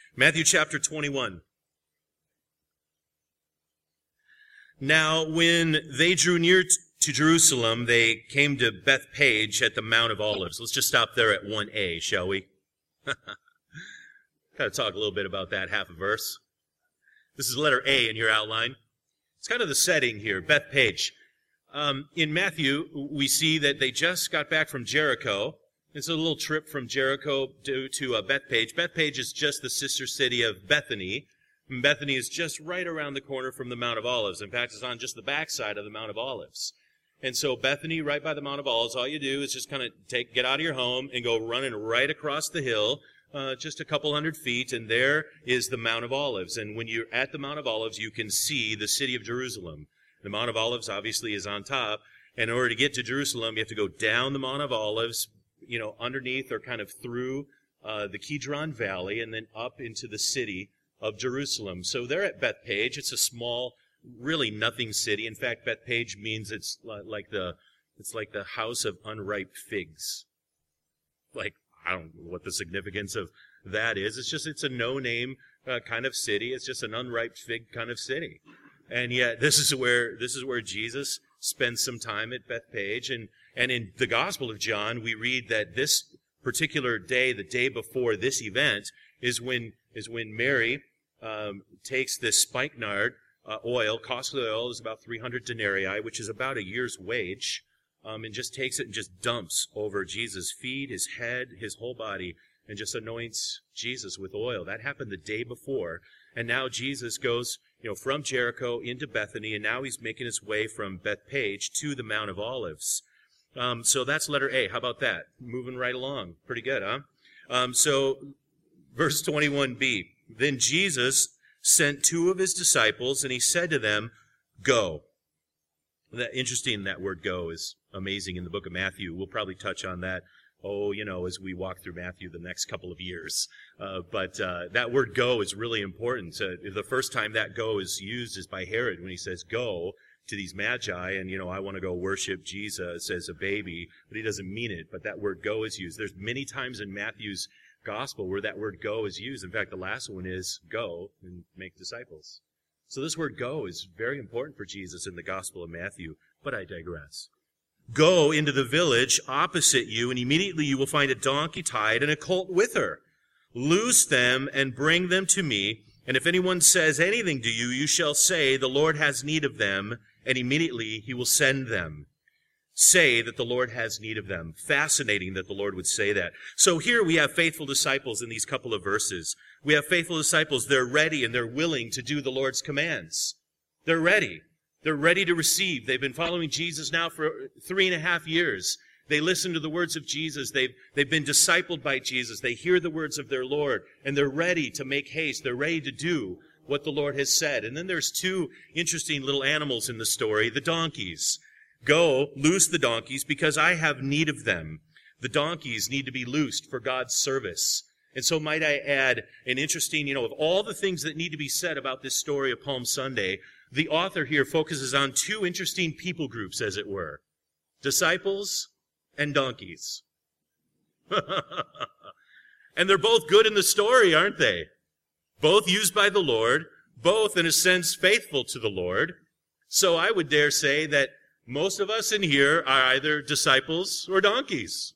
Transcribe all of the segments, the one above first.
Matthew chapter 21. Now, when they drew near to Jerusalem, they came to Bethpage at the Mount of Olives. Let's just stop there at 1a, shall we? Got to talk a little bit about that, half a verse. This is letter A in your outline. It's kind of the setting here, Bethpage. In Matthew, we see that they just got back from Jericho. It's a little trip from Jericho to Bethpage. Bethpage is just the sister city of Bethany. And Bethany is just right around the corner from the Mount of Olives. In fact, it's on just the backside of the Mount of Olives. And so Bethany, right by the Mount of Olives, all you do is just kind of get out of your home and go running right across the hill, just a couple hundred feet, and there is the Mount of Olives. And when you're at the Mount of Olives, you can see the city of Jerusalem. The Mount of Olives obviously is on top. And in order to get to Jerusalem, you have to go down the Mount of Olives, underneath or kind of through the Kidron Valley, and then up into the city of Jerusalem. So they're at Bethpage. It's a small, really nothing city. In fact, Bethpage means it's like the house of unripe figs. Like, I don't know what the significance of that is. It's a no-name kind of city. It's just an unripe fig kind of city. And yet, this is where Jesus spends some time at Bethpage. And in the Gospel of John, we read that this particular day, the day before this event, is when Mary takes this spikenard oil. Cost of the oil is about 300 denarii, which is about a year's wage, and just takes it and just dumps over Jesus' feet, his head, his whole body, and just anoints Jesus with oil. That happened the day before. And now Jesus goes, from Jericho into Bethany, and now he's making his way from Bethpage to the Mount of Olives. So that's letter A. How about that? Moving right along. Pretty good, huh? So verse 21b. Then Jesus sent two of his disciples, and he said to them, "Go." Interesting, that word "go" is amazing in the book of Matthew. We'll probably touch on that, as we walk through Matthew the next couple of years. But that word "go" is really important. The first time that "go" is used is by Herod when he says, "Go to these magi," and, I want to go worship Jesus as a baby, but he doesn't mean it. But that word "go" is used. There's many times in Matthew's gospel where that word "go" is used. In fact, the last one is "go and make disciples." So this word "go" is very important for Jesus in the Gospel of Matthew, but I digress. "Go into the village opposite you, and immediately you will find a donkey tied and a colt with her. Loose them and bring them to me, and if anyone says anything to you, you shall say, 'The Lord has need of them,' and immediately he will send them." Say that the Lord has need of them. Fascinating that the Lord would say that. So here we have faithful disciples in these couple of verses. We have faithful disciples. They're ready and they're willing to do the Lord's commands. They're ready. They're ready to receive. They've been following Jesus now for 3.5 years. They listen to the words of Jesus. They've been discipled by Jesus. They hear the words of their Lord, and they're ready to make haste. They're ready to do what the Lord has said. And then there's two interesting little animals in the story, the donkeys. "Go, loose the donkeys, because I have need of them." The donkeys need to be loosed for God's service. And so might I add an interesting, of all the things that need to be said about this story of Palm Sunday, the author here focuses on two interesting people groups, as it were. Disciples and donkeys. And they're both good in the story, aren't they? Both used by the Lord, both in a sense faithful to the Lord. So I would dare say that most of us in here are either disciples or donkeys.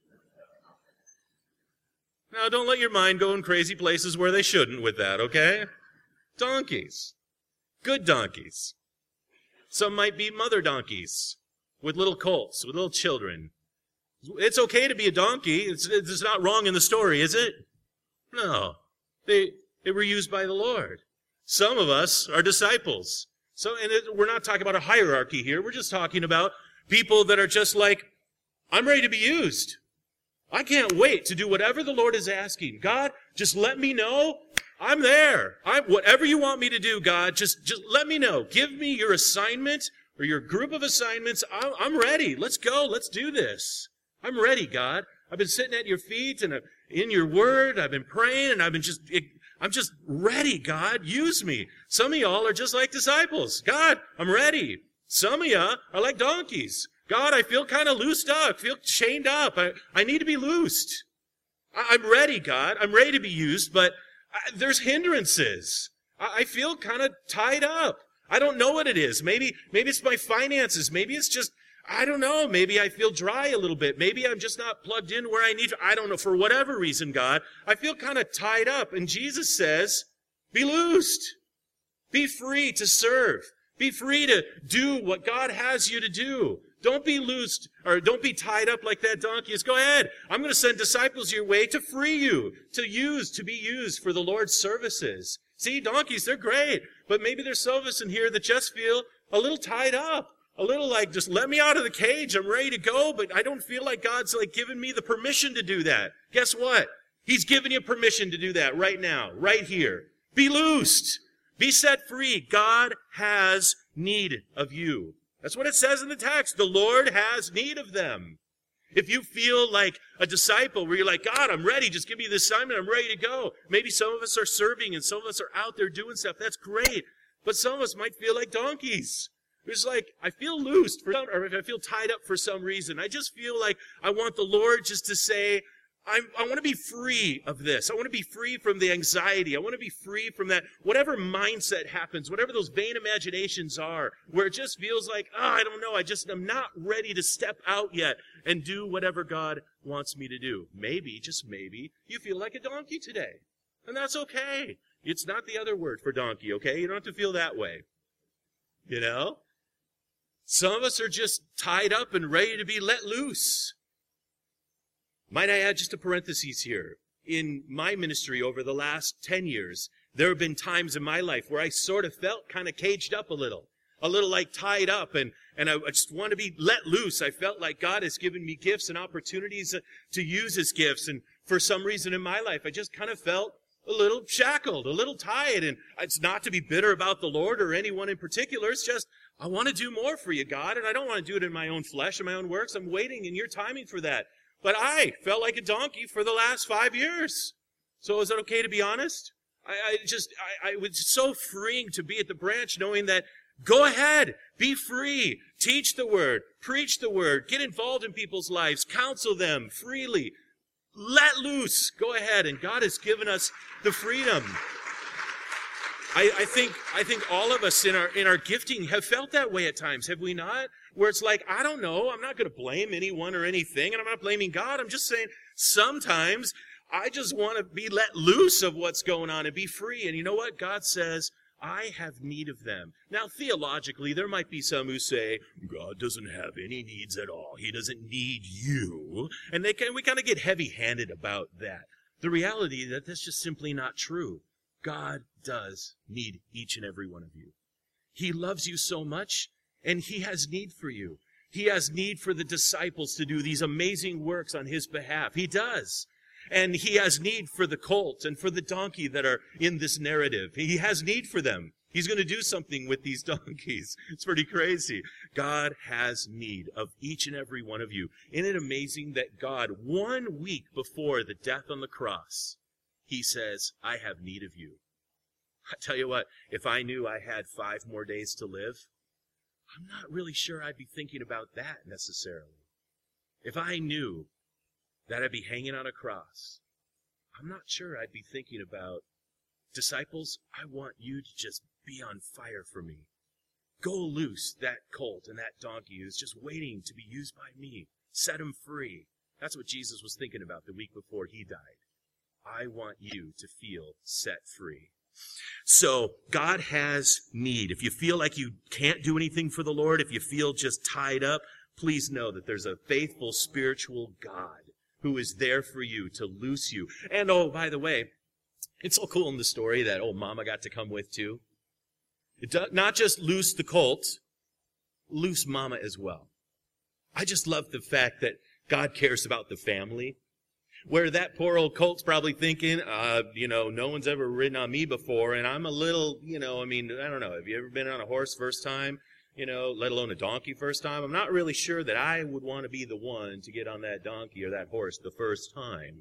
Now, don't let your mind go in crazy places where they shouldn't with that, okay? Donkeys. Good donkeys. Some might be mother donkeys with little colts, with little children. It's okay to be a donkey. It's not wrong in the story, is it? No. They were used by the Lord. Some of us are disciples. We're not talking about a hierarchy here. We're just talking about people that are just like, I'm ready to be used. I can't wait to do whatever the Lord is asking. God, just let me know. I'm there. Whatever you want me to do, God, just let me know. Give me your assignment or your group of assignments. I'm ready. Let's go. Let's do this. I'm ready, God. I've been sitting at your feet and in your word. I've been praying and I'm just ready, God. Use me. Some of y'all are just like disciples. God, I'm ready. Some of y'all are like donkeys. God, I feel kind of loosed up, feel chained up. I need to be loosed. I'm ready, God. I'm ready to be used, but There's hindrances. I feel kind of tied up. I don't know what it is. Maybe it's my finances. Maybe it's just, I don't know. Maybe I feel dry a little bit. Maybe I'm just not plugged in where I need to. I don't know. For whatever reason, God, I feel kind of tied up. And Jesus says, be loosed. Be free to serve. Be free to do what God has you to do. Don't be loosed, or don't be tied up like that donkey is. Go ahead. I'm going to send disciples your way to free you, to be used for the Lord's services. See, donkeys, they're great. But maybe there's some of us in here that just feel a little tied up. A little like, just let me out of the cage. I'm ready to go, but I don't feel like God's like giving me the permission to do that. Guess what? He's giving you permission to do that right now, right here. Be loosed. Be set free. God has need of you. That's what it says in the text. The Lord has need of them. If you feel like a disciple where you're like, God, I'm ready. Just give me the assignment. I'm ready to go. Maybe some of us are serving and some of us are out there doing stuff. That's great. But some of us might feel like donkeys. It's like, I feel loosed or if I feel tied up for some reason. I just feel like I want the Lord just to say, I want to be free of this. I want to be free from the anxiety. I want to be free from that, whatever mindset happens, whatever those vain imaginations are, where it just feels like, I don't know, I'm not ready to step out yet and do whatever God wants me to do. Maybe, just maybe, you feel like a donkey today. And that's okay. It's not the other word for donkey, okay? You don't have to feel that way. You know? Some of us are just tied up and ready to be let loose. Might I add just a parenthesis here? In my ministry over the last 10 years, there have been times in my life where I sort of felt kind of caged up a little like tied up, and I just want to be let loose. I felt like God has given me gifts and opportunities to use His gifts, and for some reason in my life, I just kind of felt a little shackled, a little tied, and it's not to be bitter about the Lord or anyone in particular. It's just, I want to do more for you, God, and I don't want to do it in my own flesh and my own works. I'm waiting in your timing for that. But I felt like a donkey for the last 5 years. So is it okay to be honest? It was so freeing to be at the branch knowing that, go ahead, be free, teach the word, preach the word, get involved in people's lives, counsel them freely, let loose, go ahead. And God has given us the freedom. I think all of us in our gifting have felt that way at times, have we not? Where it's like, I don't know, I'm not going to blame anyone or anything, and I'm not blaming God. I'm just saying sometimes I just want to be let loose of what's going on and be free. And you know what? God says, I have need of them. Now, theologically, there might be some who say, God doesn't have any needs at all. He doesn't need you. And we kind of get heavy-handed about that. The reality is that that's just simply not true. God does need each and every one of you. He loves you so much, and He has need for you. He has need for the disciples to do these amazing works on His behalf. He does. And He has need for the colt and for the donkey that are in this narrative. He has need for them. He's going to do something with these donkeys. It's pretty crazy. God has need of each and every one of you. Isn't it amazing that God, 1 week before the death on the cross, He says, I have need of you. I tell you what, if I knew I had 5 more days to live, I'm not really sure I'd be thinking about that necessarily. If I knew that I'd be hanging on a cross, I'm not sure I'd be thinking about, disciples, I want you to just be on fire for me. Go loose that colt and that donkey who's just waiting to be used by me. Set him free. That's what Jesus was thinking about the week before He died. I want you to feel set free. So God has need. If you feel like you can't do anything for the Lord, if you feel just tied up, please know that there's a faithful spiritual God who is there for you to loose you. And oh, by the way, it's so cool in the story that old Mama got to come with too. It does not just loose the colt, loose Mama as well. I just love the fact that God cares about the family. Where that poor old colt's probably thinking, no one's ever ridden on me before, and I'm a little, I don't know. Have you ever been on a horse first time? Let alone a donkey first time? I'm not really sure that I would want to be the one to get on that donkey or that horse the first time.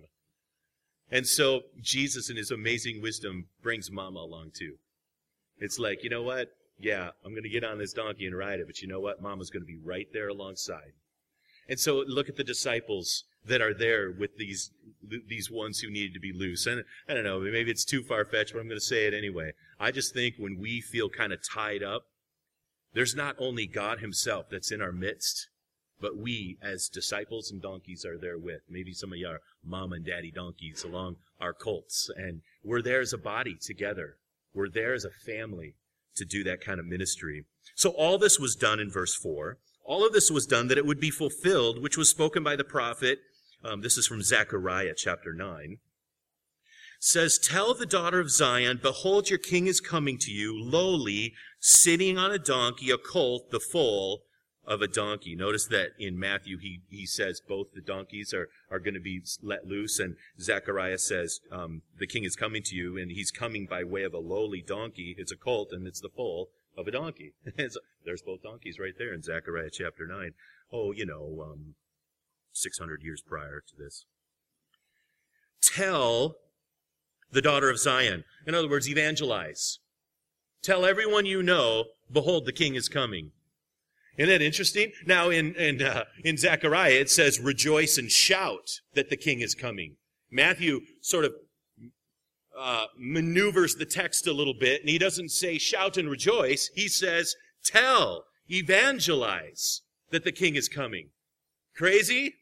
And so Jesus, in His amazing wisdom, brings Mama along too. It's like, you know what? Yeah, I'm going to get on this donkey and ride it, but you know what? Mama's going to be right there alongside. And so look at the disciples that are there with these ones who needed to be loose. And I don't know, maybe it's too far-fetched, but I'm going to say it anyway. I just think when we feel kind of tied up, there's not only God himself that's in our midst, but we as disciples and donkeys are there with. Maybe some of you are mom and daddy donkeys along our colts. And we're there as a body together. We're there as a family to do that kind of ministry. So all this was done in verse 4. All of this was done that it would be fulfilled, which was spoken by the prophet. This is from Zechariah chapter 9. Says, "Tell the daughter of Zion, behold, your king is coming to you, lowly, sitting on a donkey, a colt, the foal of a donkey." Notice that in Matthew, he says both the donkeys are going to be let loose, and Zechariah says, the king is coming to you, and he's coming by way of a lowly donkey. It's a colt, and it's the foal of a donkey. There's both donkeys right there in Zechariah chapter 9. 600 years prior to this. Tell the daughter of Zion. In other words, evangelize. Tell everyone you know, behold, the king is coming. Isn't that interesting? Now, in Zechariah, it says, rejoice and shout that the king is coming. Matthew sort of maneuvers the text a little bit, and he doesn't say shout and rejoice. He says, tell, evangelize that the king is coming. Crazy?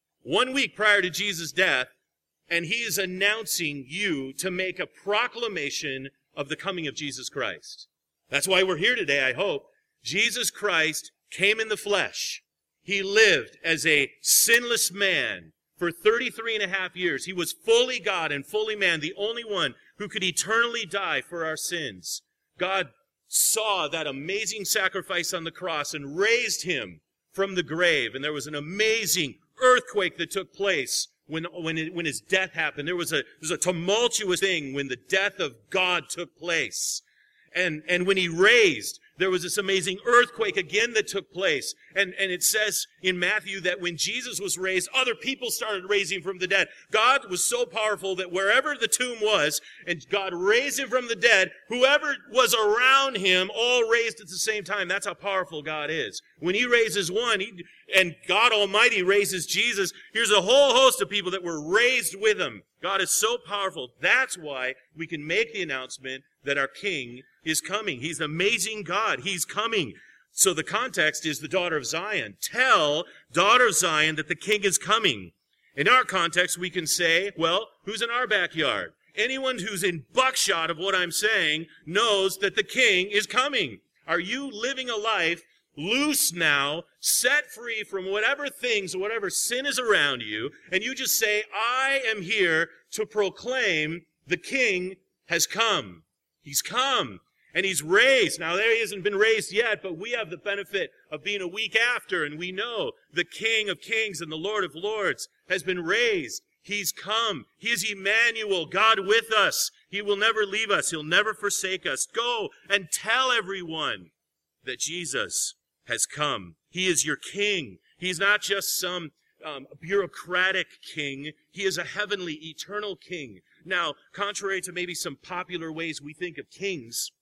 1 week prior to Jesus' death, and he is announcing you to make a proclamation of the coming of Jesus Christ. That's why we're here today, I hope. Jesus Christ came in the flesh. He lived as a sinless man for 33 and a half years. He was fully God and fully man, the only one who could eternally die for our sins. God saw that amazing sacrifice on the cross and raised him from the grave. And there was an amazing earthquake that took place when his death happened. There was a tumultuous thing when the death of God took place. And when he raised, there was this amazing earthquake again that took place. And it says in Matthew that when Jesus was raised, other people started raising from the dead. God was so powerful that wherever the tomb was, and God raised him from the dead, whoever was around him all raised at the same time. That's how powerful God is. When he raises one, and God Almighty raises Jesus, here's a whole host of people that were raised with him. God is so powerful. That's why we can make the announcement that our King is coming. He's an amazing God. He's coming. So the context is the daughter of Zion. Tell daughter of Zion that the King is coming. In our context, we can say, well, who's in our backyard? Anyone who's in buckshot of what I'm saying knows that the King is coming. Are you living a life loose now, set free from whatever things, whatever sin is around you, and you just say, I am here to proclaim the King has come. He's come. And he's raised. Now, he hasn't been raised yet, but we have the benefit of being a week after, and we know the King of Kings and the Lord of Lords has been raised. He's come. He is Emmanuel, God with us. He will never leave us. He'll never forsake us. Go and tell everyone that Jesus has come. He is your King. He's not just some bureaucratic king. He is a heavenly, eternal King. Now, contrary to maybe some popular ways we think of kings,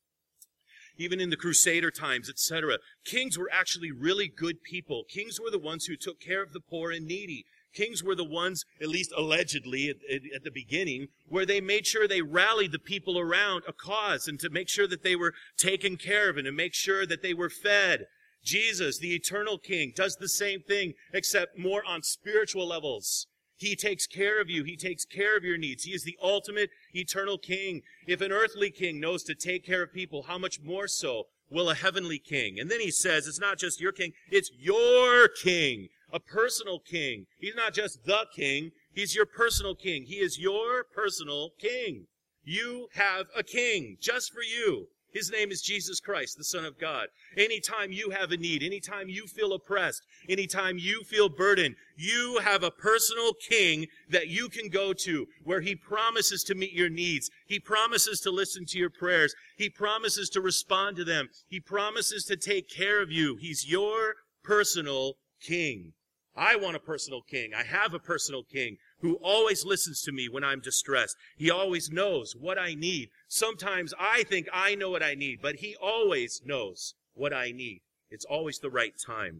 even in the Crusader times, etc., kings were actually really good people. Kings were the ones who took care of the poor and needy. Kings were the ones, at least allegedly at the beginning, where they made sure they rallied the people around a cause and to make sure that they were taken care of and to make sure that they were fed. Jesus, the eternal King, does the same thing, except more on spiritual levels. He takes care of you. He takes care of your needs. He is the ultimate eternal King. If an earthly king knows to take care of people, how much more so will a heavenly king? And then he says, it's not just your king, it's your king, a personal king. He's not just the king, he's your personal king. He is your personal king. You have a king just for you. His name is Jesus Christ, the Son of God. Anytime you have a need, anytime you feel oppressed, anytime you feel burdened, you have a personal king that you can go to where he promises to meet your needs. He promises to listen to your prayers. He promises to respond to them. He promises to take care of you. He's your personal king. I want a personal king. I have a personal king who always listens to me when I'm distressed. He always knows what I need. Sometimes I think I know what I need, but he always knows what I need. It's always the right time.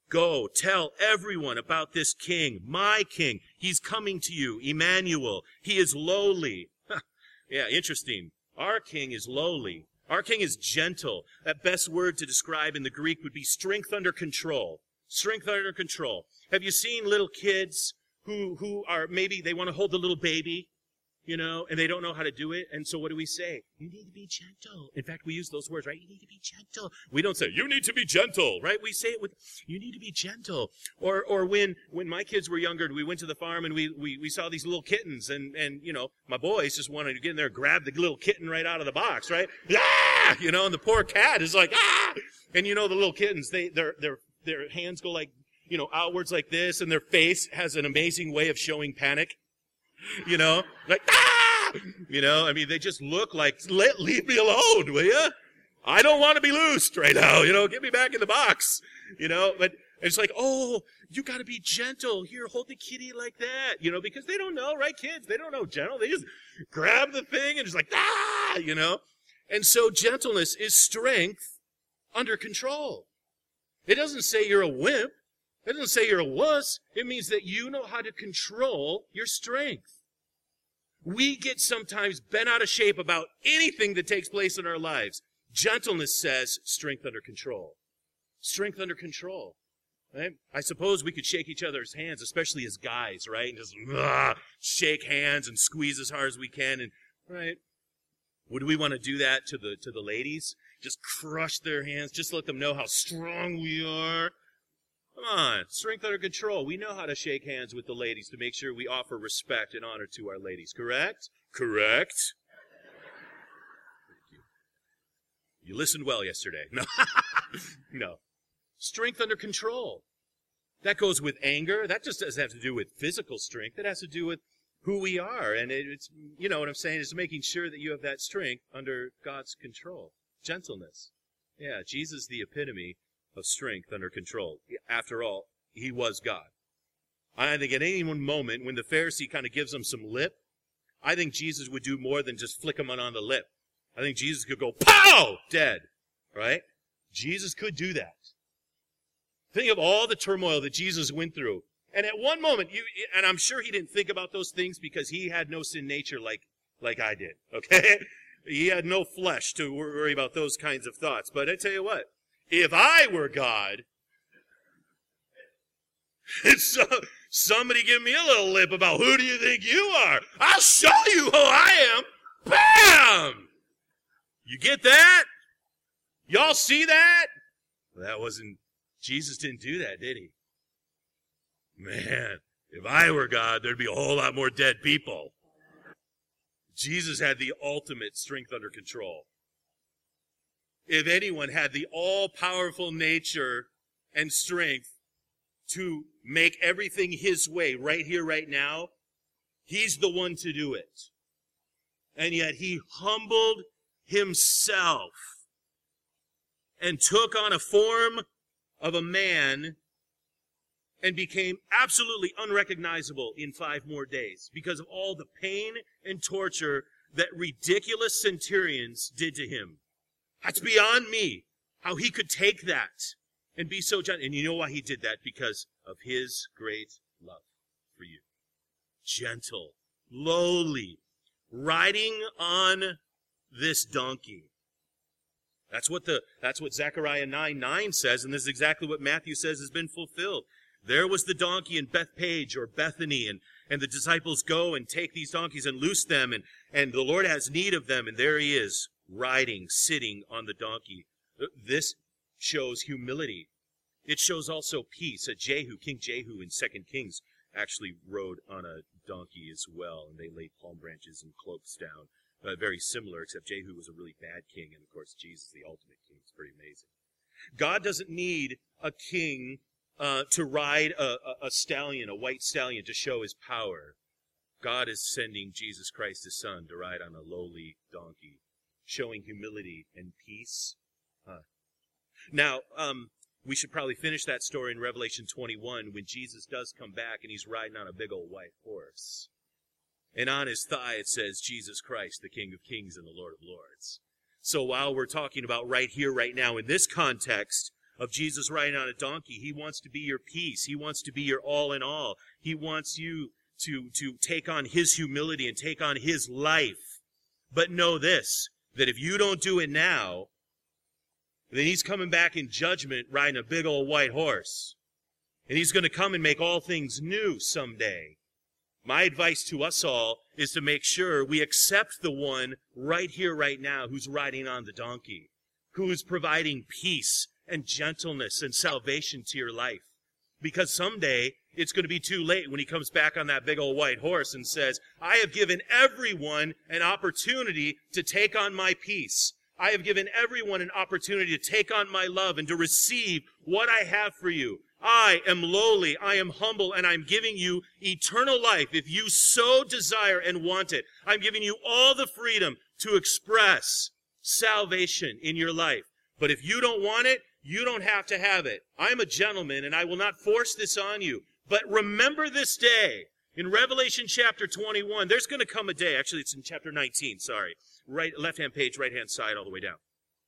Go, tell everyone about this king, my king. He's coming to you, Emmanuel. He is lowly. Yeah, interesting. Our king is lowly. Our king is gentle. That best word to describe in the Greek would be strength under control. Strength under control. Have you seen little kids who are, maybe they want to hold the little baby, and they don't know how to do it? And so what do we say? You need to be gentle. In fact, we use those words, right? You need to be gentle. We don't say, you need to be gentle, right? We say it with, you need to be gentle. Or when my kids were younger, we went to the farm and we saw these little kittens and my boys just wanted to get in there and grab the little kitten right out of the box, right? Ah! And the poor cat is like, ah! And the little kittens, their hands go like, outwards like this, and their face has an amazing way of showing panic. Like, ah! They just look like, leave me alone, will you? I don't want to be loosed right now, get me back in the box, but it's like, oh, you got to be gentle. Here, hold the kitty like that, because they don't know, right, kids? They don't know gentle. They just grab the thing and just like, ah, And so gentleness is strength under control. It doesn't say you're a wimp. It doesn't say you're a wuss. It means that you know how to control your strength. We get sometimes bent out of shape about anything that takes place in our lives. Gentleness says strength under control. Strength under control. Right? I suppose we could shake each other's hands, especially as guys, right? And just shake hands and squeeze as hard as we can. And right? Would we want to do that to the ladies? Just crush their hands, just let them know how strong we are. Come on, strength under control. We know how to shake hands with the ladies to make sure we offer respect and honor to our ladies. Correct? Correct. You listened well yesterday. No. No. Strength under control. That goes with anger. That just doesn't have to do with physical strength. It has to do with who we are. And it's, what I'm saying is making sure that you have that strength under God's control. Gentleness. Yeah, Jesus is the epitome of strength under control. After all, he was God. I think at any one moment when the Pharisee kind of gives him some lip, I think Jesus would do more than just flick him on the lip. I think Jesus could go, pow! Dead. Right? Jesus could do that. Think of all the turmoil that Jesus went through. And at one moment, and I'm sure he didn't think about those things because he had no sin nature like I did. Okay? He had no flesh to worry about those kinds of thoughts. But I tell you what, if I were God, somebody give me a little lip about who do you think you are? I'll show you who I am. Bam! You get that? Y'all see that? Well, Jesus didn't do that, did he? Man, if I were God, there'd be a whole lot more dead people. Jesus had the ultimate strength under control. If anyone had the all-powerful nature and strength to make everything his way right here, right now, he's the one to do it. And yet he humbled himself and took on a form of a man and became absolutely unrecognizable in 5 more days because of all the pain and torture that ridiculous centurions did to him. That's beyond me, how he could take that and be so gentle. And you know why he did that? Because of his great love for you. Gentle, lowly, riding on this donkey. That's what Zechariah 9:9 says, and this is exactly what Matthew says has been fulfilled. There was the donkey in Bethpage or Bethany, and the disciples go and take these donkeys and loose them, and the Lord has need of them, and there he is, riding, sitting on the donkey. This shows humility. It shows also peace. King Jehu in 2 Kings actually rode on a donkey as well, and they laid palm branches and cloaks down. Very similar, except Jehu was a really bad king, and of course Jesus, the ultimate king, is pretty amazing. God doesn't need a king to ride a stallion, a white stallion, to show his power. God is sending Jesus Christ, his son, to ride on a lowly donkey, showing humility and peace. Now, we should probably finish that story in Revelation 21 when Jesus does come back and he's riding on a big old white horse. And on his thigh it says, Jesus Christ, the King of Kings and the Lord of Lords. So while we're talking about right here, right now, in this context of Jesus riding on a donkey. He wants to be your peace. He wants to be your all in all. He wants you to take on his humility and take on his life. But know this, that if you don't do it now, then he's coming back in judgment riding a big old white horse. And he's going to come and make all things new someday. My advice to us all is to make sure we accept the one right here, right now, who's riding on the donkey, who is providing peace and gentleness and salvation to your life. Because someday it's going to be too late when he comes back on that big old white horse and says, I have given everyone an opportunity to take on my peace. I have given everyone an opportunity to take on my love and to receive what I have for you. I am lowly, I am humble, and I'm giving you eternal life if you so desire and want it. I'm giving you all the freedom to express salvation in your life. But if you don't want it, you don't have to have it. I'm a gentleman, and I will not force this on you. But remember this day. In Revelation chapter 21, there's going to come a day. Actually, it's in chapter 19, sorry. Right, left-hand page, right-hand side, all the way down.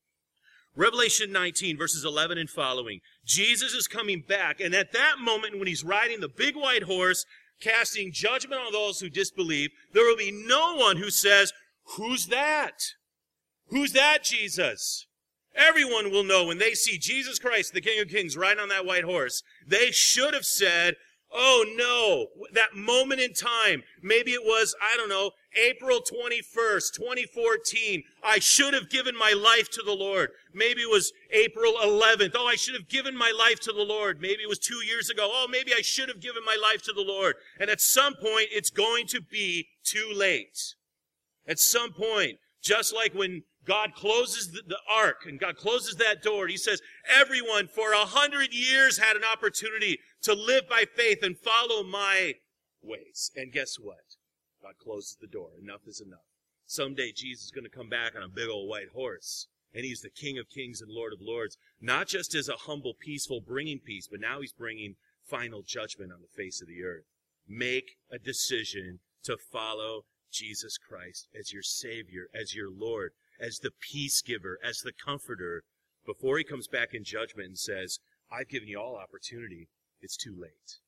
Revelation 19, verses 11 and following. Jesus is coming back, and at that moment when he's riding the big white horse, casting judgment on those who disbelieve, there will be no one who says, who's that? Who's that, Jesus? Everyone will know when they see Jesus Christ, the King of Kings, riding on that white horse. They should have said, oh no, that moment in time, maybe it was, I don't know, April 21st, 2014. I should have given my life to the Lord. Maybe it was April 11th. Oh, I should have given my life to the Lord. Maybe it was 2 years ago. Oh, maybe I should have given my life to the Lord. And at some point, it's going to be too late. At some point, just like when God closes the ark and God closes that door, he says, everyone for 100 years had an opportunity to live by faith and follow my ways. And guess what? God closes the door. Enough is enough. Someday Jesus is going to come back on a big old white horse. And he's the King of Kings and Lord of Lords. Not just as a humble, peaceful, bringing peace, but now he's bringing final judgment on the face of the earth. Make a decision to follow Jesus Christ as your Savior, as your Lord, as the peace giver, as the comforter, before he comes back in judgment and says, I've given you all opportunity. It's too late.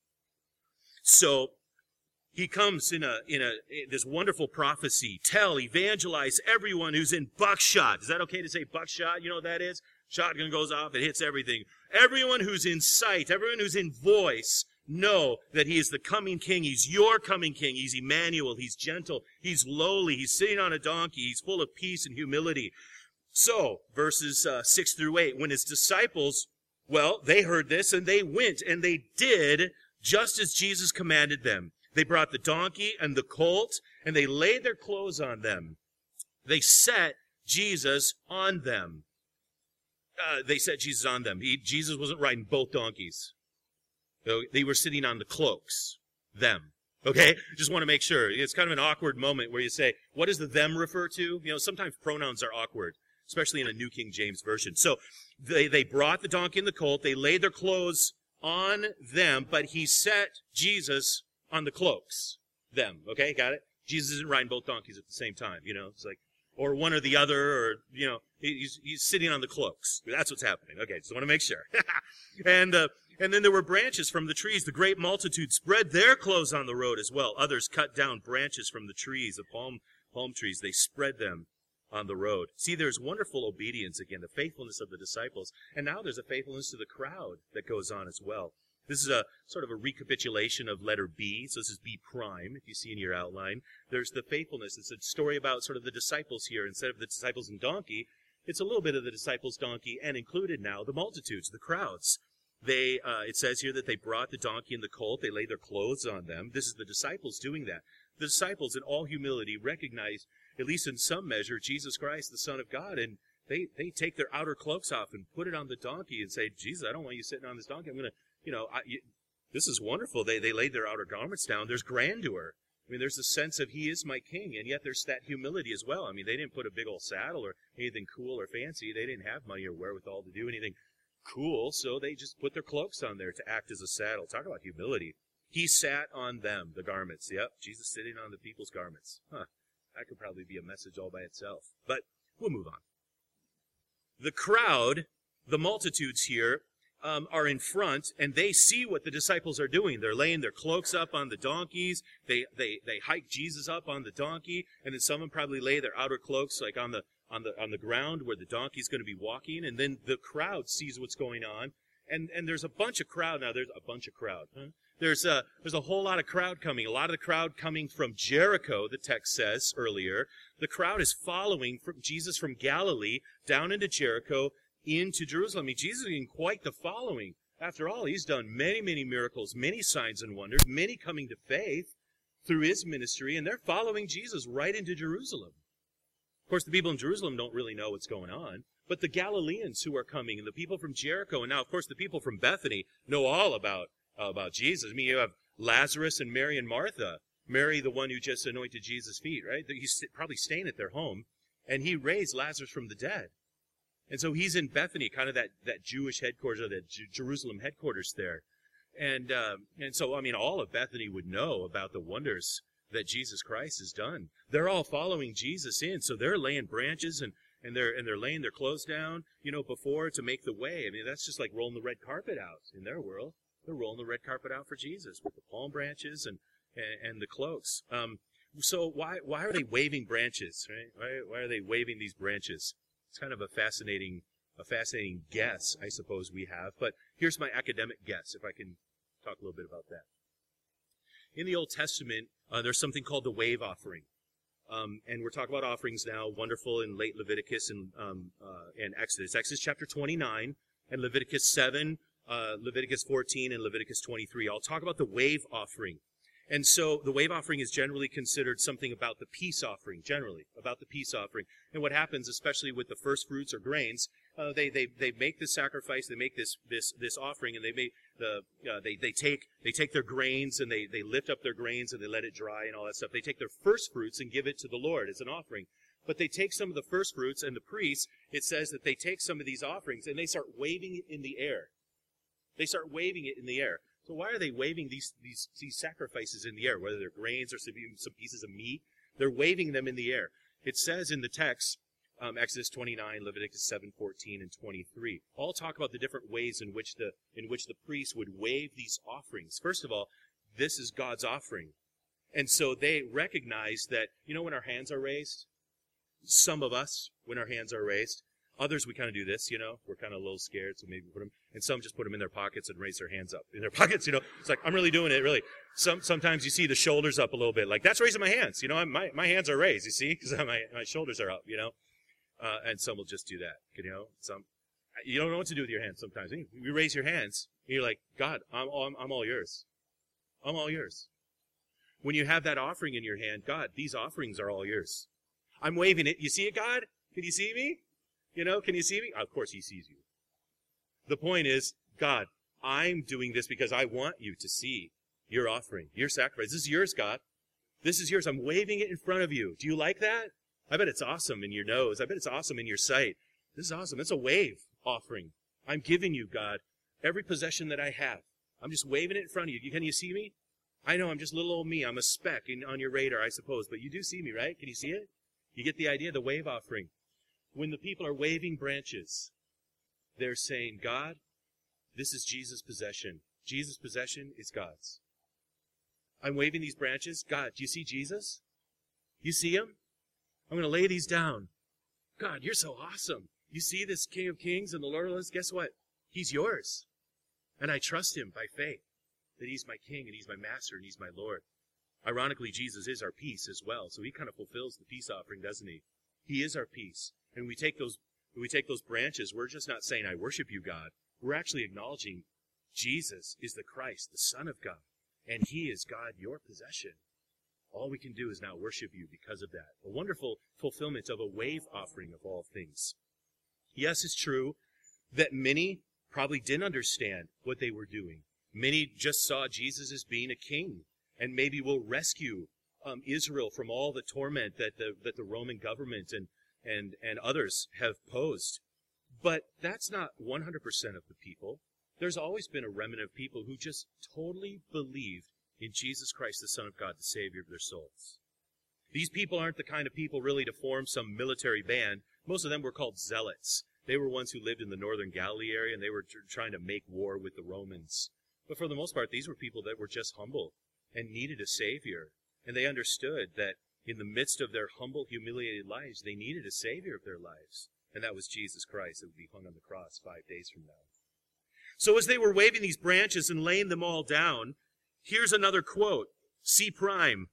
So, he comes in this wonderful prophecy. Tell, evangelize everyone who's in buckshot. Is that okay to say buckshot? You know what that is? Shotgun goes off, it hits everything. Everyone who's in sight, everyone who's in voice, know that he is the coming king. He's your coming king. He's Emmanuel. He's gentle. He's lowly. He's sitting on a donkey. He's full of peace and humility. So, verses 6 through 8, when his disciples, well, they heard this and they went and they did just as Jesus commanded them. They brought the donkey and the colt, and they laid their clothes on them. They set Jesus on them. Jesus wasn't riding both donkeys. They were sitting on the cloaks. Them. Okay? Just want to make sure. It's kind of an awkward moment where you say, what does the them refer to? You know, sometimes pronouns are awkward, especially in a New King James Version. So they brought the donkey and the colt. They laid their clothes on them, but he set Jesus on the cloaks. Them. Okay? Got it? Jesus isn't riding both donkeys at the same time. You know, it's like, or one or the other, or, you know, he's sitting on the cloaks. That's what's happening. Okay, just want to make sure. And then there were branches from the trees. The great multitude spread their clothes on the road as well. Others cut down branches from the trees, the palm trees. They spread them on the road. See, there's wonderful obedience again, the faithfulness of the disciples. And now there's a faithfulness to the crowd that goes on as well. This is a sort of a recapitulation of letter B. So this is B prime, if you see in your outline. There's the faithfulness. It's a story about sort of the disciples here. Instead of the disciples and donkey, it's a little bit of the disciples, donkey, and included now the multitudes, the crowds. It says here that they brought the donkey and the colt. They laid their clothes on them. This is the disciples doing that. The disciples, in all humility, recognize, at least in some measure, Jesus Christ, the Son of God, and they take their outer cloaks off and put it on the donkey and say, Jesus, I don't want you sitting on this donkey. I'm going to, this is wonderful. They laid their outer garments down. There's grandeur. I mean, there's a sense of he is my king, and yet there's that humility as well. I mean, they didn't put a big old saddle or anything cool or fancy. They didn't have money or wherewithal to do anything cool, so they just put their cloaks on there to act as a saddle. Talk about humility. He sat on them, the garments. Yep, Jesus sitting on the people's garments. That could probably be a message all by itself. But we'll move on. The crowd, the multitudes here, are in front, and they see what the disciples are doing. They're laying their cloaks up on the donkeys. They hike Jesus up on the donkey, and then some of them probably lay their outer cloaks like on the ground where the donkey's going to be walking. And then the crowd sees what's going on, and there's a bunch of crowd. Now there's a bunch of crowd. Huh? There's a whole lot of crowd coming. A lot of the crowd coming from Jericho. The text says earlier, the crowd is following from Jesus from Galilee down into Jericho, into Jerusalem. I mean, Jesus is getting quite the following. After all, he's done many, many miracles, many signs and wonders, many coming to faith through his ministry, and they're following Jesus right into Jerusalem. Of course, the people in Jerusalem don't really know what's going on, but the Galileans who are coming, and the people from Jericho, and now, of course, the people from Bethany know all about Jesus. I mean, you have Lazarus and Mary and Martha. Mary, the one who just anointed Jesus' feet, right? He's probably staying at their home, and he raised Lazarus from the dead. And so he's in Bethany, kind of that Jewish headquarters, or that Jerusalem headquarters there. And so, I mean, all of Bethany would know about the wonders that Jesus Christ has done. They're all following Jesus in, so they're laying branches and they're laying their clothes down, before to make the way. I mean, that's just like rolling the red carpet out in their world. They're rolling the red carpet out for Jesus with the palm branches and the cloaks. So why are they waving branches, right? Why are they waving these branches? It's kind of a fascinating guess, I suppose we have. But here's my academic guess, if I can talk a little bit about that. In the Old Testament, there's something called the wave offering. And we're talking about offerings now, wonderful in late Leviticus and Exodus. Exodus chapter 29 and Leviticus 7, Leviticus 14, and Leviticus 23. I'll talk about the wave offering. And so the wave offering is generally considered something about the peace offering, generally, about the peace offering. And what happens, especially with the first fruits or grains, they make this sacrifice, they make this offering, and they take their grains and they lift up their grains and they let it dry and all that stuff. They take their first fruits and give it to the Lord as an offering. But they take some of the first fruits, and the priests, it says that they take some of these offerings and they start waving it in the air. They start waving it in the air. So why are they waving these sacrifices in the air? Whether they're grains or some pieces of meat, they're waving them in the air. It says in the text, Exodus 29, Leviticus 7, 14, and 23, all talk about the different ways in which the priests would wave these offerings. First of all, this is God's offering. And so they recognize that, when our hands are raised, some of us, when our hands are raised, others, we kind of do this, we're kind of a little scared, so maybe we put them, and some just put them in their pockets and raise their hands up in their pockets, It's like, I'm really doing it, really. Sometimes you see the shoulders up a little bit, like, that's raising my hands, my hands are raised, you see, because my shoulders are up, and some will just do that, some, you don't know what to do with your hands sometimes. You raise your hands, and you're like, God, I'm all yours. I'm all yours. When you have that offering in your hand, God, these offerings are all yours. I'm waving it. You see it, God? Can you see me? Can you see me? Of course he sees you. The point is, God, I'm doing this because I want you to see your offering, your sacrifice. This is yours, God. This is yours. I'm waving it in front of you. Do you like that? I bet it's awesome in your nose. I bet it's awesome in your sight. This is awesome. It's a wave offering. I'm giving you, God, every possession that I have. I'm just waving it in front of you. Can you see me? I know I'm just little old me. I'm a speck on your radar, I suppose, but you do see me, right? Can you see it? You get the idea, the wave offering. When the people are waving branches, they're saying, God, this is Jesus' possession. Jesus' possession is God's. I'm waving these branches. God, do you see Jesus? You see him? I'm going to lay these down. God, you're so awesome. You see this King of Kings and the Lord of Lords? Guess what? He's yours. And I trust him by faith that he's my King and he's my Master and he's my Lord. Ironically, Jesus is our peace as well. So he kind of fulfills the peace offering, doesn't he? He is our peace. And we take those branches, we're just not saying, I worship you, God. We're actually acknowledging Jesus is the Christ, the Son of God. And he is, God, your possession. All we can do is now worship you because of that. A wonderful fulfillment of a wave offering of all things. Yes, it's true that many probably didn't understand what they were doing. Many just saw Jesus as being a king and maybe will rescue Israel from all the torment that the Roman government and others have posed. But that's not 100% of the people. There's always been a remnant of people who just totally believed in Jesus Christ, the Son of God, the Savior of their souls. These people aren't the kind of people really to form some military band. Most of them were called zealots. They were ones who lived in the northern Galilee area, and they were trying to make war with the Romans. But for the most part, these were people that were just humble and needed a Savior. And they understood that in the midst of their humble, humiliated lives, they needed a Savior of their lives. And that was Jesus Christ that would be hung on the cross 5 days from now. So as they were waving these branches and laying them all down, here's another quote, C prime,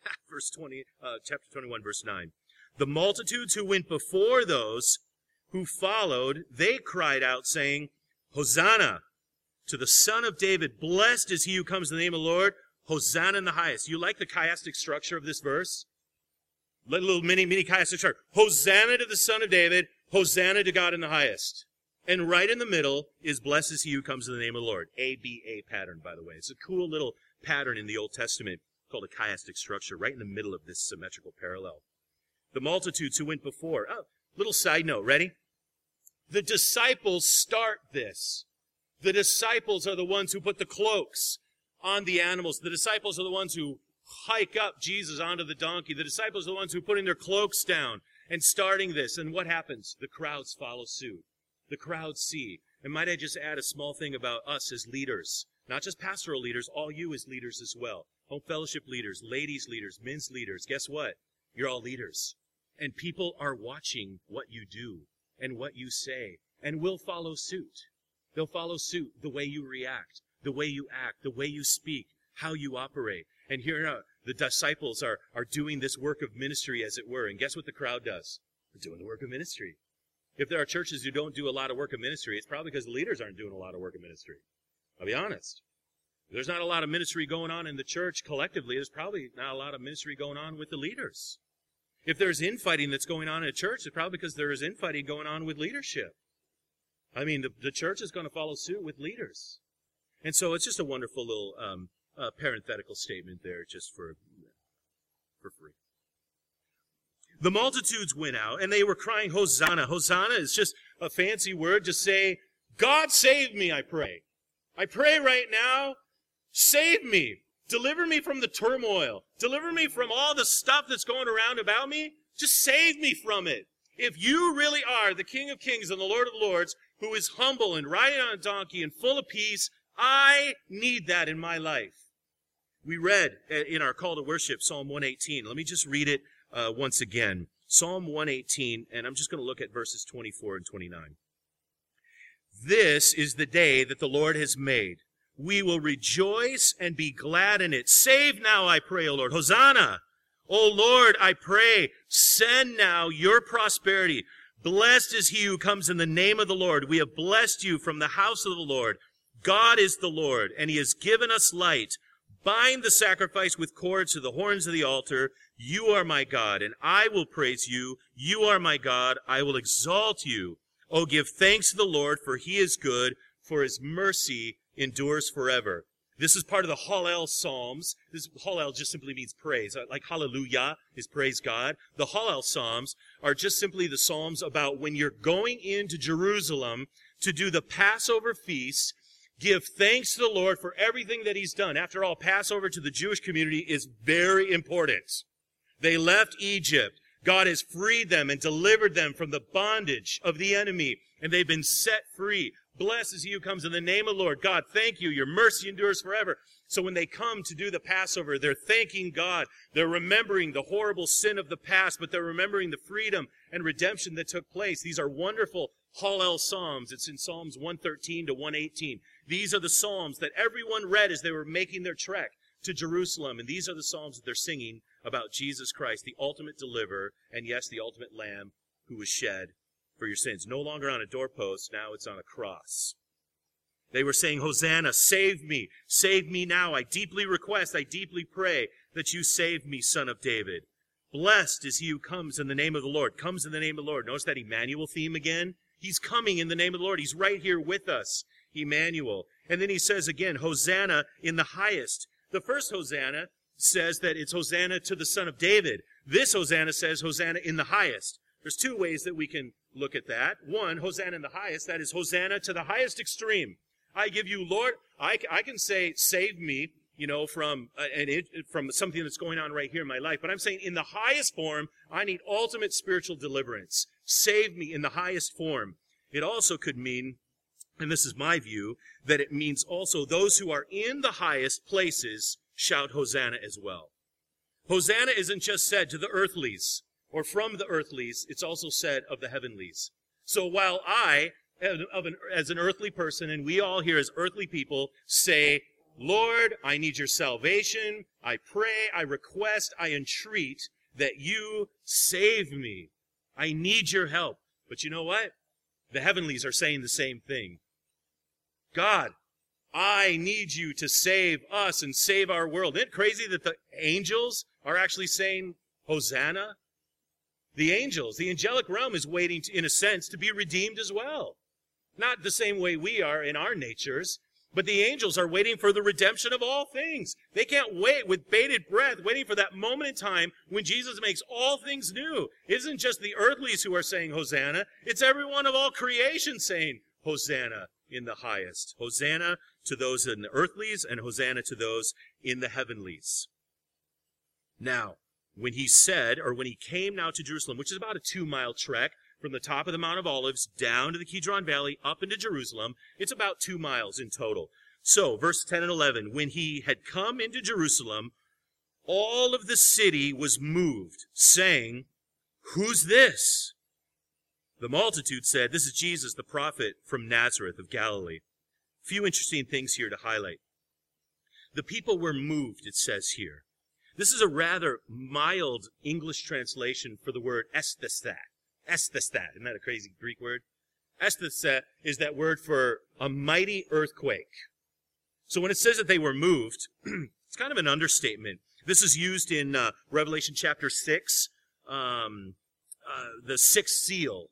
chapter 21, verse 9. The multitudes who went before those who followed, they cried out, saying, Hosanna to the Son of David. Blessed is he who comes in the name of the Lord. Hosanna in the highest. You like the chiastic structure of this verse? Little mini chiastic structure. Hosanna to the Son of David. Hosanna to God in the highest. And right in the middle is blessed is he who comes in the name of the Lord. ABA pattern, by the way. It's a cool little pattern in the Old Testament called a chiastic structure, right in the middle of this symmetrical parallel. The multitudes who went before. Oh, little side note, ready? The disciples start this. The disciples are the ones who put the cloaks on the animals. The disciples are the ones who hike up Jesus onto the donkey. The disciples are the ones who are putting their cloaks down and starting this. And what happens? The crowds follow suit. The crowds see. And might I just add a small thing about us as leaders? Not just pastoral leaders, all you as leaders as well. Home fellowship leaders, ladies leaders, men's leaders. Guess what? You're all leaders. And people are watching what you do and what you say and will follow suit. They'll follow suit the way you react, the way you act, the way you speak, how you operate. And here the disciples are doing this work of ministry, as it were. And guess what the crowd does? They're doing the work of ministry. If there are churches who don't do a lot of work of ministry, it's probably because the leaders aren't doing a lot of work of ministry. I'll be honest. If there's not a lot of ministry going on in the church collectively, there's probably not a lot of ministry going on with the leaders. If there's infighting that's going on in a church, it's probably because there is infighting going on with leadership. I mean, the church is going to follow suit with leaders. And so it's just a wonderful little parenthetical statement there just for free. The multitudes went out, and they were crying, Hosanna. Hosanna is just a fancy word to say, God save me, I pray. I pray right now, save me. Deliver me from the turmoil. Deliver me from all the stuff that's going around about me. Just save me from it. If you really are the King of Kings and the Lord of Lords, who is humble and riding on a donkey and full of peace, I need that in my life. We read in our call to worship, Psalm 118. Let me just read it once again. Psalm 118, and I'm just going to look at verses 24 and 29. This is the day that the Lord has made. We will rejoice and be glad in it. Save now, I pray, O Lord. Hosanna. O Lord, I pray, send now your prosperity. Blessed is he who comes in the name of the Lord. We have blessed you from the house of the Lord. God is the Lord, and he has given us light. Bind the sacrifice with cords to the horns of the altar. You are my God, and I will praise you. You are my God. I will exalt you. Oh, give thanks to the Lord, for he is good, for his mercy endures forever. This is part of the Hallel Psalms. Hallel just simply means praise. Like hallelujah is praise God. The Hallel Psalms are just simply the Psalms about when you're going into Jerusalem to do the Passover feast. Give thanks to the Lord for everything that he's done. After all, Passover to the Jewish community is very important. They left Egypt. God has freed them and delivered them from the bondage of the enemy, and they've been set free. Blessed is he who comes in the name of the Lord. God, thank you. Your mercy endures forever. So when they come to do the Passover, they're thanking God. They're remembering the horrible sin of the past, but they're remembering the freedom and redemption that took place. These are wonderful Hallel Psalms. It's in Psalms 113 to 118. These are the Psalms that everyone read as they were making their trek to Jerusalem. And these are the Psalms that they're singing about Jesus Christ, the ultimate deliverer, and yes, the ultimate lamb who was shed for your sins. No longer on a doorpost, now it's on a cross. They were saying, Hosanna, save me now. I deeply request, I deeply pray that you save me, Son of David. Blessed is he who comes in the name of the Lord. Comes in the name of the Lord. Notice that Emmanuel theme again? He's coming in the name of the Lord. He's right here with us, Emmanuel. And then he says again, Hosanna in the highest. The first Hosanna says that it's Hosanna to the Son of David. This Hosanna says Hosanna in the highest. There's two ways that we can look at that. One, Hosanna in the highest, that is Hosanna to the highest extreme. I give you, Lord, I can say, save me, from something that's going on right here in my life. But I'm saying in the highest form, I need ultimate spiritual deliverance. Save me in the highest form. It also could mean, and this is my view, that it means also those who are in the highest places shout Hosanna as well. Hosanna isn't just said to the earthlies or from the earthlies, it's also said of the heavenlies. So while I, as an earthly person, and we all here as earthly people, say, Lord, I need your salvation, I pray, I request, I entreat that you save me. I need your help. But you know what? The heavenlies are saying the same thing. God, I need you to save us and save our world. Isn't it crazy that the angels are actually saying Hosanna? The angels, the angelic realm is waiting, in a sense, to be redeemed as well. Not the same way we are in our natures, but the angels are waiting for the redemption of all things. They can't wait with bated breath, waiting for that moment in time when Jesus makes all things new. It isn't just the earthlies who are saying Hosanna. It's everyone of all creation saying Hosanna in the highest. Hosanna to those in the earthlies and Hosanna to those in the heavenlies. Now, when he said, or when he came now to Jerusalem, which is about a 2-mile trek from the top of the Mount of Olives down to the Kidron Valley up into Jerusalem, it's about 2 miles in total. So, verse 10 and 11, when he had come into Jerusalem, all of the city was moved, saying, "Who's this?" The multitude said, "This is Jesus, the prophet from Nazareth of Galilee." A few interesting things here to highlight. The people were moved, it says here. This is a rather mild English translation for the word esthestat. Esthestat. Isn't that a crazy Greek word? Esthestat is that word for a mighty earthquake. So when it says that they were moved, it's kind of an understatement. This is used in Revelation chapter 6, the sixth seal.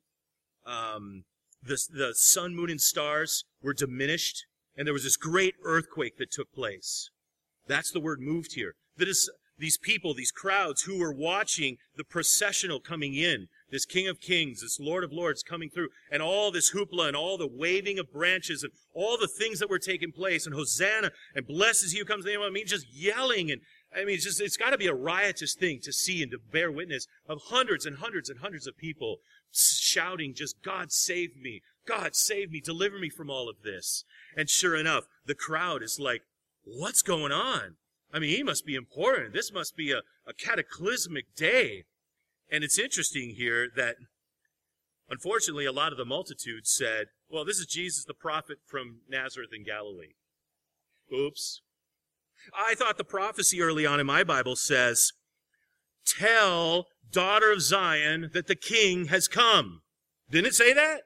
The sun, moon, and stars were diminished, and there was this great earthquake that took place. That's the word moved here. That is, these people, these crowds who were watching the processional coming in, this King of Kings, this Lord of Lords coming through, and all this hoopla and all the waving of branches and all the things that were taking place, and Hosanna, and blesses he who comes in the name of, I mean, just yelling, and I mean, it's got to be a riotous thing to see and to bear witness of hundreds and hundreds and hundreds of people shouting just, God save me, deliver me from all of this. And sure enough, the crowd is like, what's going on? I mean, he must be important. This must be a cataclysmic day. And it's interesting here that, unfortunately, a lot of the multitude said, well, this is Jesus, the prophet from Nazareth in Galilee. Oops. I thought the prophecy early on in my Bible says, tell daughter of Zion that the king has come. Didn't it say that?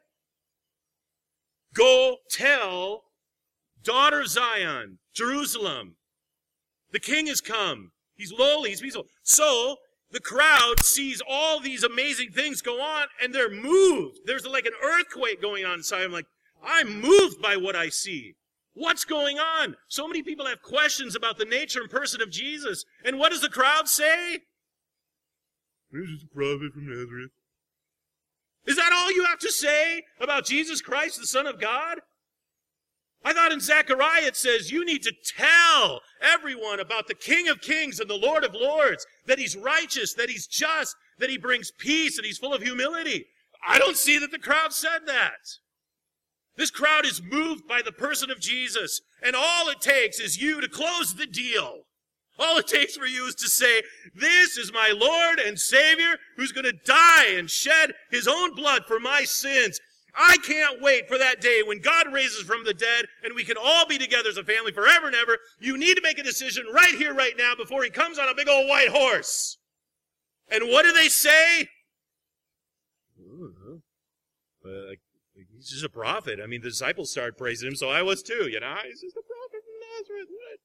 Go tell daughter of Zion, Jerusalem, the king has come. He's lowly, he's peaceful. So the crowd sees all these amazing things go on, and they're moved. There's like an earthquake going on inside. I'm moved by what I see. What's going on? So many people have questions about the nature and person of Jesus. And what does the crowd say? This is a prophet from Nazareth. Is that all you have to say about Jesus Christ, the Son of God? I thought in Zechariah it says you need to tell everyone about the King of Kings and the Lord of Lords, that he's righteous, that he's just, that he brings peace, and he's full of humility. I don't see that the crowd said that. This crowd is moved by the person of Jesus, and all it takes is you to close the deal. All it takes for you is to say, this is my Lord and Savior who's going to die and shed his own blood for my sins. I can't wait for that day when God raises from the dead and we can all be together as a family forever and ever. You need to make a decision right here, right now, before he comes on a big old white horse. And what do they say? He's just a prophet. I mean, the disciples started praising him, so I was too, you know. He's just a prophet from Nazareth. What?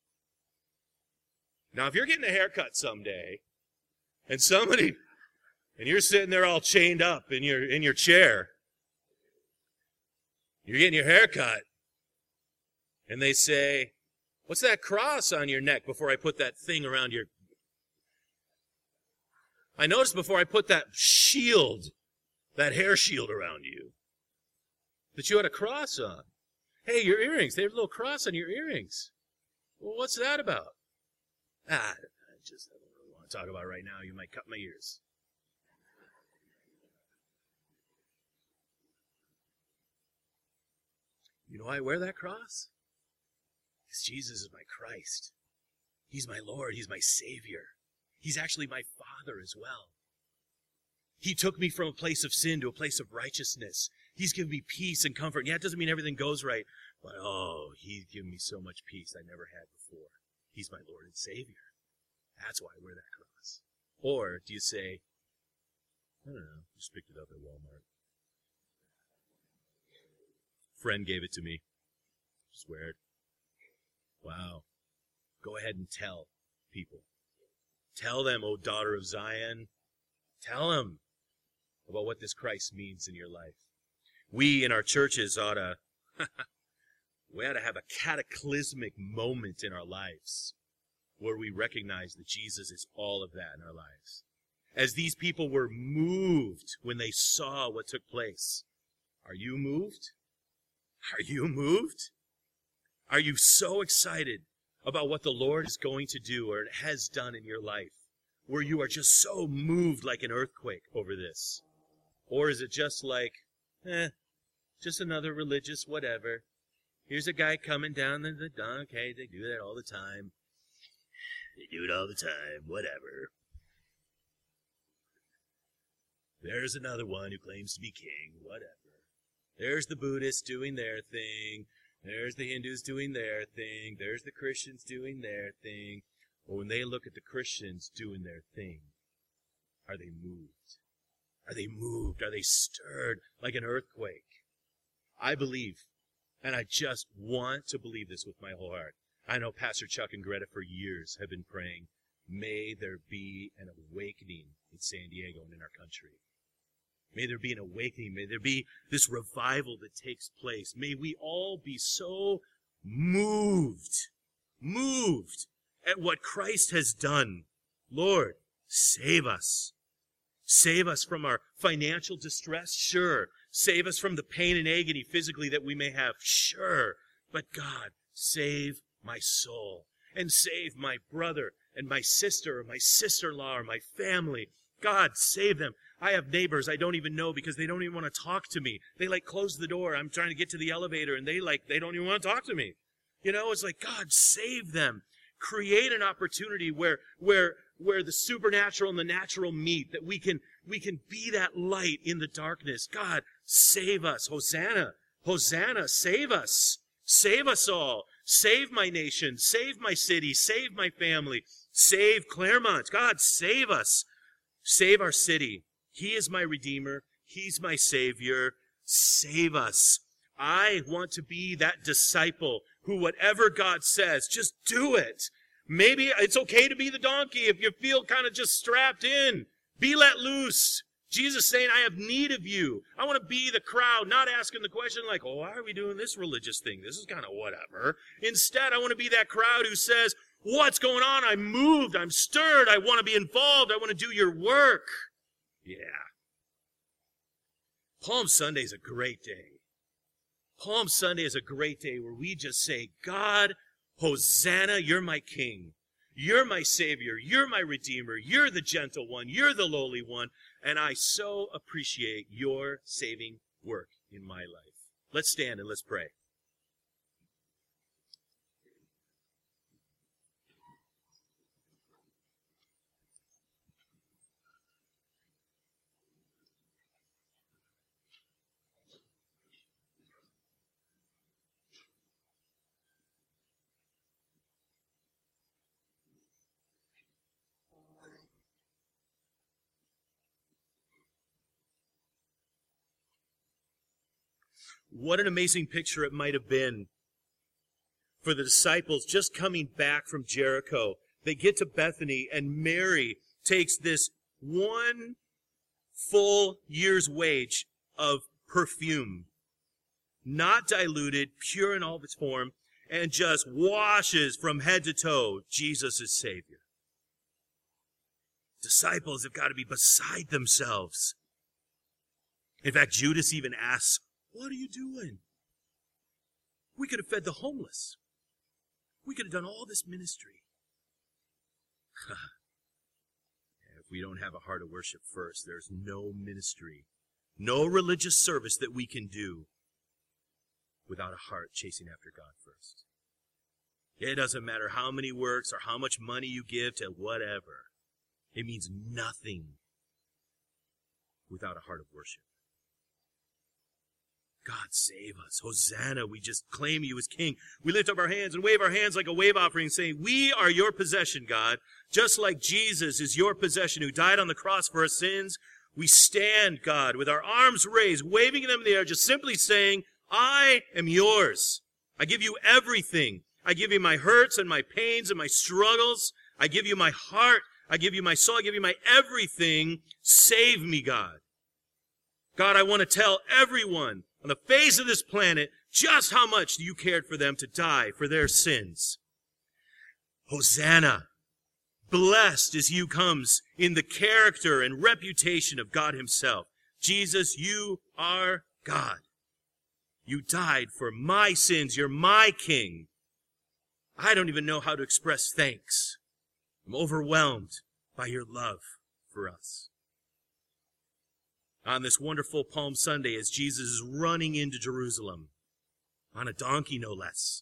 Now, if you're getting a haircut someday, and you're sitting there all chained up in your chair, you're getting your hair cut, and they say, what's that cross on your neck before I put that thing around your... I noticed before I put that shield, that hair shield around you, that you had a cross on. Hey, your earrings, they have a little cross on your earrings. Well, what's that about? I don't really want to talk about it right now. You might cut my ears. You know why I wear that cross? Because Jesus is my Christ. He's my Lord. He's my Savior. He's actually my Father as well. He took me from a place of sin to a place of righteousness. He's given me peace and comfort. Yeah, it doesn't mean everything goes right, but He's given me so much peace I never had before. He's my Lord and Savior. That's why I wear that cross. Or do you say, I don't know, just picked it up at Walmart. Friend gave it to me. Just wear it. Wow. Go ahead and tell people. Tell them, O daughter of Zion. Tell them about what this Christ means in your life. We in our churches ought to have a cataclysmic moment in our lives where we recognize that Jesus is all of that in our lives. As these people were moved when they saw what took place. Are you moved? Are you moved? Are you so excited about what the Lord is going to do or has done in your life, where you are just so moved like an earthquake over this? Or is it just like, just another religious whatever? Here's a guy coming down the okay, they do that all the time. They do it all the time, whatever. There's another one who claims to be king, whatever. There's the Buddhists doing their thing. There's the Hindus doing their thing. There's the Christians doing their thing. But when they look at the Christians doing their thing, are they moved? Are they moved? Are they stirred like an earthquake? I believe, and I just want to believe this with my whole heart. I know Pastor Chuck and Greta for years have been praying, may there be an awakening in San Diego and in our country. May there be an awakening. May there be this revival that takes place. May we all be so moved at what Christ has done. Lord, save us. Save us from our financial distress, sure. Save us from the pain and agony physically that we may have, sure. But God, save my soul and save my brother and my sister or my sister-in-law or my family. God, save them. I have neighbors I don't even know because they don't even want to talk to me. They close the door. I'm trying to get to the elevator and they don't even want to talk to me. You know, it's like, God, save them. Create an opportunity where the supernatural and the natural meet, that we can be that light in the darkness. God, save us. Hosanna. Hosanna, save us. Save us all. Save my nation. Save my city. Save my family. Save Claremont. God, save us. Save our city. He is my Redeemer. He's my Savior. Save us. I want to be that disciple who, whatever God says, just do it. Maybe it's okay to be the donkey if you feel kind of just strapped in. Be let loose. Jesus saying, I have need of you. I want to be the crowd, not asking the question like, oh, why are we doing this religious thing? This is kind of whatever. Instead, I want to be that crowd who says, what's going on? I'm moved. I'm stirred. I want to be involved. I want to do your work. Yeah. Palm Sunday is a great day. Palm Sunday is a great day where we just say, God, Hosanna, you're my King. You're my Savior. You're my Redeemer. You're the gentle one. You're the lowly one. And I so appreciate your saving work in my life. Let's stand and let's pray. What an amazing picture it might have been for the disciples just coming back from Jericho. They get to Bethany, and Mary takes this one full year's wage of perfume, not diluted, pure in all of its form, and just washes from head to toe Jesus as Savior. Disciples have got to be beside themselves. In fact, Judas even asks, what are you doing? We could have fed the homeless. We could have done all this ministry. If we don't have a heart of worship first, there's no ministry, no religious service that we can do. without a heart chasing after God first. It doesn't matter how many works or how much money you give to whatever. It means nothing without a heart of worship. God save us. Hosanna. We just claim you as King. We lift up our hands and wave our hands like a wave offering, saying, we are your possession, God. Just like Jesus is your possession who died on the cross for our sins, we stand, God, with our arms raised, waving them in the air, just simply saying, I am yours. I give you everything. I give you my hurts and my pains and my struggles. I give you my heart. I give you my soul. I give you my everything. Save me, God. God, I want to tell everyone on the face of this planet just how much you cared for them to die for their sins. Hosanna. Blessed is he who comes in the character and reputation of God himself. Jesus, you are God. You died for my sins. You're my King. I don't even know how to express thanks. I'm overwhelmed by your love for us. On this wonderful Palm Sunday, as Jesus is running into Jerusalem, on a donkey no less,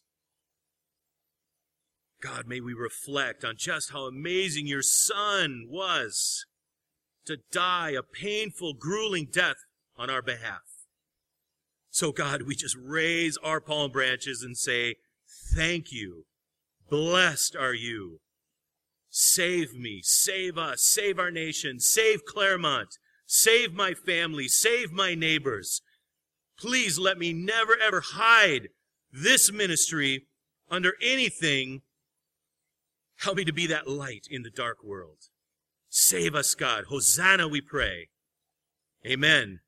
God, may we reflect on just how amazing your Son was to die a painful, grueling death on our behalf. So, God, we just raise our palm branches and say, thank you. Blessed are you. Save me, save us, save our nation, save Claremont, save my family, save my neighbors. Please let me never, ever hide this ministry under anything. Help me to be that light in the dark world. Save us, God. Hosanna, we pray. Amen.